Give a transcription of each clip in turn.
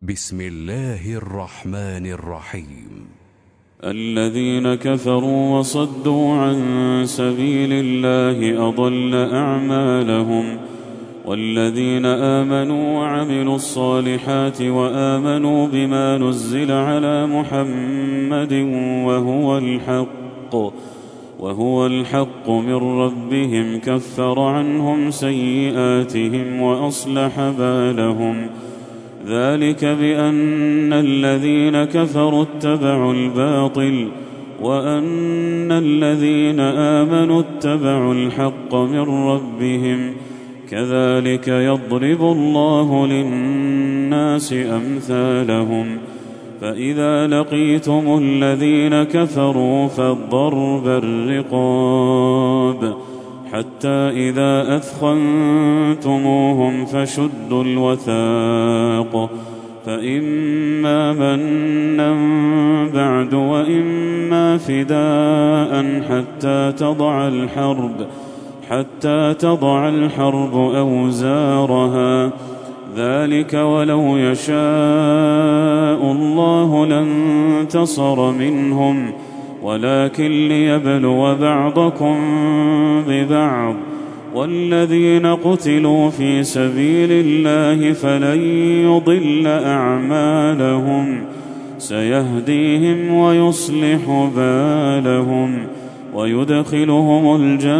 بسم الله الرحمن الرحيم. الذين كفروا وصدوا عن سبيل الله أضل أعمالهم، والذين آمنوا وعملوا الصالحات وآمنوا بما نزل على محمد وهو الحق من ربهم كفر عنهم سيئاتهم وأصلح بالهم. ذلك بأن الذين كفروا اتبعوا الباطل وأن الذين آمنوا اتبعوا الحق من ربهم، كذلك يضرب الله للناس أمثالهم. فإذا لقيتم الذين كفروا فضرب الرقاب حتى إذا أثخنتموهم فشدوا الوثاق، فإما منا بعد وإما فداء حتى تضع الحرب أوزارها. ذلك ولو يشاء الله لانتصر منهم، ولكن ليبلو بعضكم ببعض. والذين قتلوا في سبيل الله فلن يضل أعمالهم، سيهديهم ويصلح بالهم ويدخلهم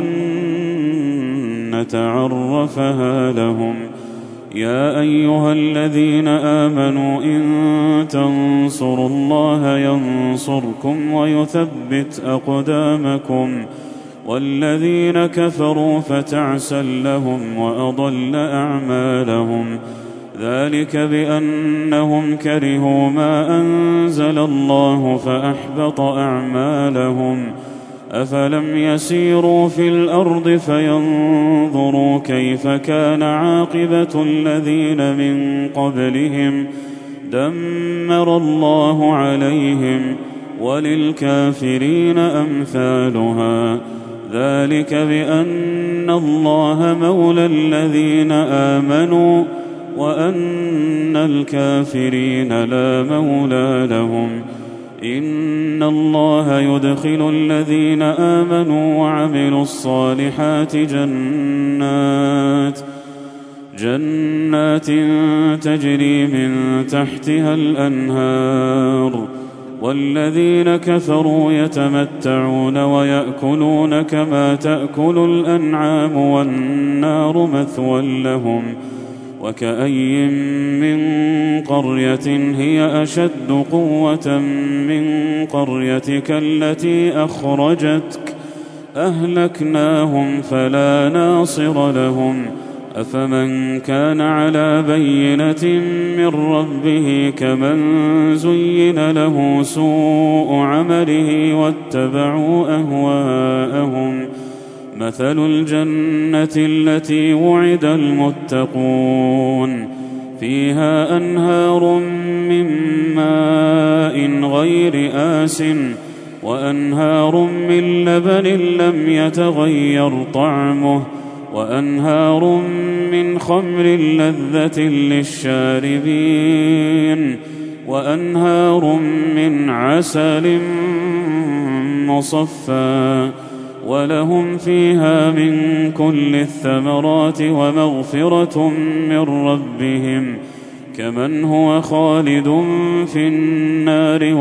الجنة عرفها لهم. يا أيها الذين آمنوا إن تنصروا الله ينصركم ويثبت أقدامكم. والذين كفروا فتعسا لهم وأضل أعمالهم. ذلك بأنهم كرهوا ما أنزل الله فأحبط أعمالهم. أفلم يسيروا في الأرض فينظروا كيف كان عاقبة الذين من قبلهم، دمر الله عليهم وللكافرين أمثالها. ذلك بأن الله مولى الذين آمنوا وأن الكافرين لا مولى لهم. إن الله يدخل الذين آمنوا وعملوا الصالحات جنات تجري من تحتها الأنهار. والذين كفروا يتمتعون ويأكلون كما تأكل الأنعام والنار مثوى لهم. وكأي من قرية هي أشد قوة من قريتك التي أخرجتك أهلكناهم فلا ناصر لهم. أفمن كان على بينة من ربه كمن زين له سوء عمله واتبعوا أهواءهم. مثل الجنة التي وعد المتقون فيها أنهار من ماء غير آسٍ وأنهار من لبن لم يتغير طعمه وأنهار من خمر لذة للشاربين وأنهار من عسل مصفى ولهم فيها من كل الثمرات ومغفرة من ربهم كمن هو خالد في النار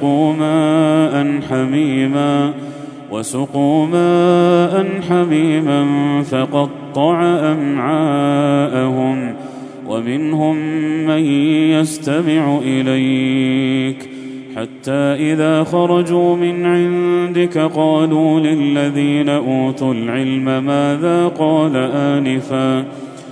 وسقوا ماء حميما فقطع أمعاءهم. ومنهم من يستمع إليك حتى إذا خرجوا من عندك قالوا للذين أوتوا العلم ماذا قال آنفا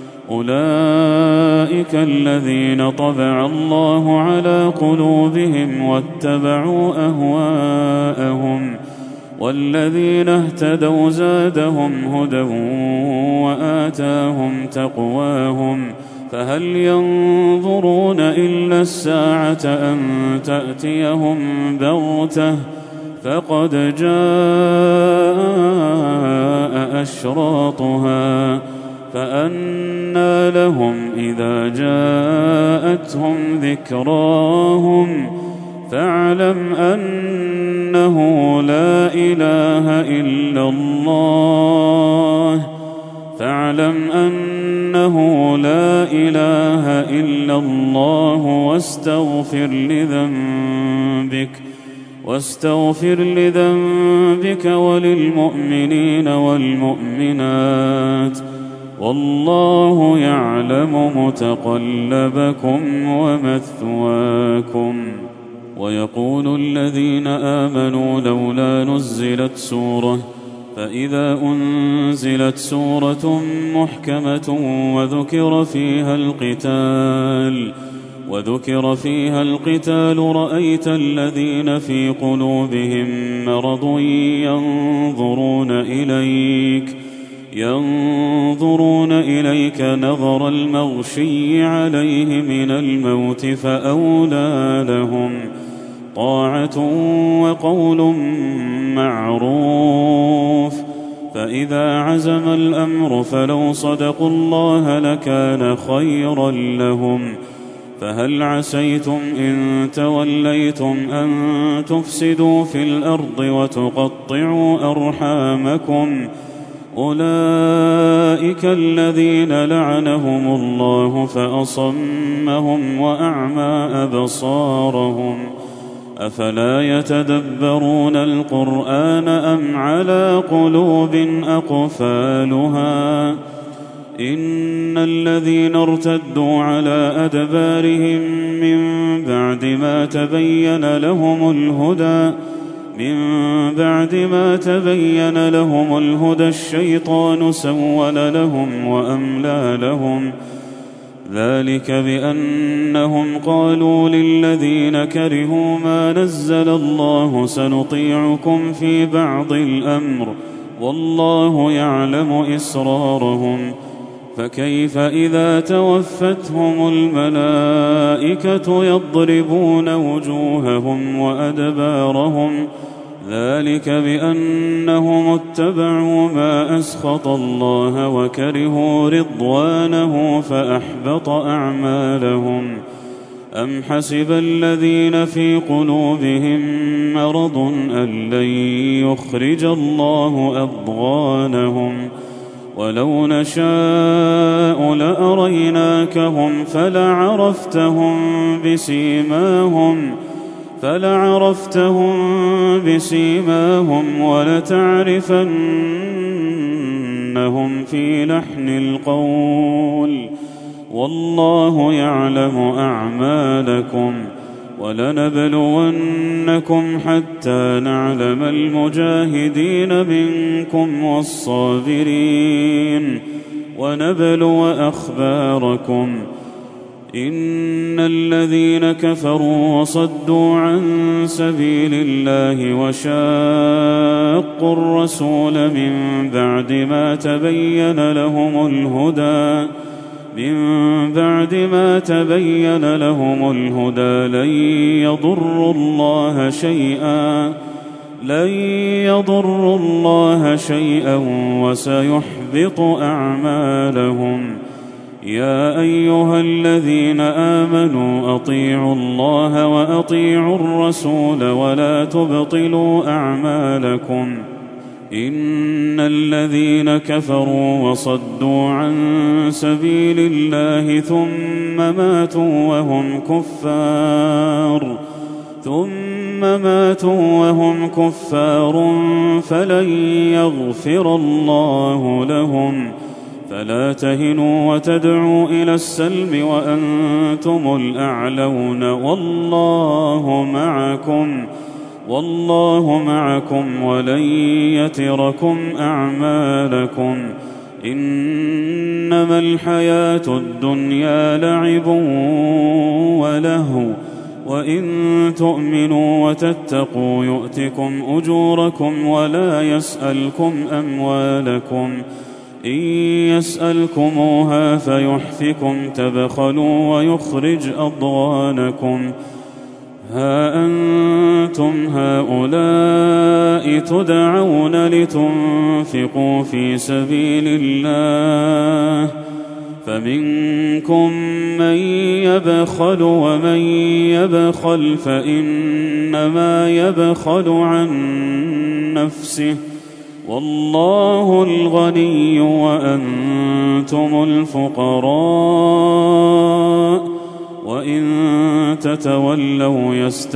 أولئك الذين طبع الله على قلوبهم واتبعوا أهواءهم. والذين اهتدوا زادهم هدى وآتاهم تقواهم. فهل ينظرون إلا الساعة أن تأتيهم بغتة فقد جاء أشراطها فأنى لهم إذا جاءتهم ذكراهم فاعلم أنه لا إله إلا الله واستغفر لذنبك وللمؤمنين والمؤمنات والله يعلم متقلبكم ومثواكم. ويقول الذين آمنوا لولا نزلت سورة، فإذا أنزلت سورة محكمة وذكر فيها القتال رأيت الذين في قلوبهم مرض ينظرون إليك نظر المغشي عليه من الموت فأولى لهم طاعة وقول معروف. فإذا عزم الأمر فلو صدقوا الله لكان خيرا لهم. فهل عسيتم إن توليتم أن تفسدوا في الأرض وتقطعوا أرحامكم؟ أولئك الذين لعنهم الله فأصمهم وأعمى أبصارهم. أفلا يتدبرون القرآن أم على قلوب أقفالها؟ إن الذين ارتدوا على أدبارهم من بعد ما تبين لهم الهدى الشيطان سول لهم وأملى لهم. ذلك بأنهم قالوا للذين كرهوا ما نزل الله سنطيعكم في بعض الأمر والله يعلم إسرارهم. فكيف إذا توفتهم الملائكة يضربون وجوههم وأدبارهم؟ ذلك بأنهم اتبعوا ما أسخط الله وكرهوا رضوانه فأحبط أعمالهم. أم حسب الذين في قلوبهم مرض أن لن يخرج الله أضغانهم؟ ولو نشاء لأريناكهم فلعرفتهم بسيماهم ولتعرفنهم في لحن القول والله يعلم أعمالكم. ولنبلونكم حتى نعلم المجاهدين منكم والصابرين ونبلو أخباركم. إن الذين كفروا وصدوا عن سبيل الله وشاقوا الرسول من بعد ما تبين لهم الهدى لن يضروا الله شيئا وسيحبط أعمالهم. يا أيها الذين آمنوا أطيعوا الله وأطيعوا الرسول ولا تبطلوا أعمالكم. إن الذين كفروا وصدوا عن سبيل الله ثم ماتوا وهم كفار فلن يغفر الله لهم. فلا تهنوا وتدعوا إلى السلم وأنتم الأعلون والله معكم ولن يتركم أعمالكم. إنما الحياة الدنيا لعب ولهو وإن تؤمنوا وتتقوا يؤتكم أجوركم ولا يسألكم أموالكم. إن يسألكموها فيحفكم تبخلوا ويخرج أضغانكم. ها أنتم هؤلاء تدعون لتنفقوا في سبيل الله فمنكم من يبخل ومن يبخل فإنما يبخل عن نفسه والله الغني وأنتم الفقراء وإن تتولوا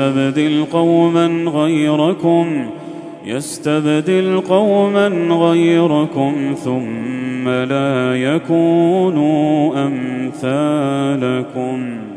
يستبدل قوما غيركم ثم لا يكونوا أمثالكم.